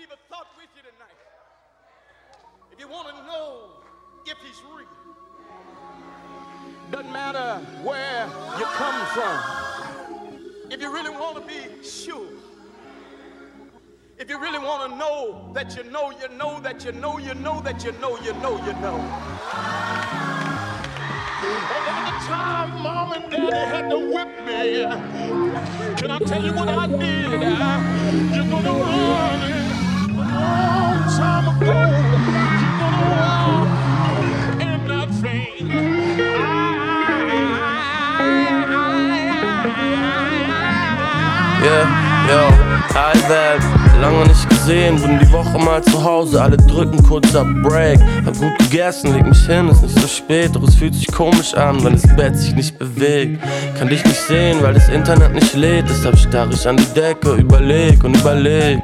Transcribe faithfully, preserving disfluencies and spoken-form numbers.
leave a thought with you tonight. If you want to know if he's real, doesn't matter where you come from. If you really want to be sure, if you really want to know that you know, you know, that you know, you know, that you know, you know, you know. And at the time, mom and daddy had to whip me. Can I tell you what I did? You're gonna run a long time ago. You're gonna walk and not faint. Yeah, yo, hi Welt, lange nicht gesehen, bin die Woche mal zu Hause, alle drücken kurz ab Break. Hab gut gegessen, leg mich hin, ist nicht so spät, doch es fühlt sich komisch an, wenn das Bett sich nicht bewegt. Kann dich nicht sehen, weil das Internet nicht lädt, deshalb starr ich an die Decke, überleg und überleg.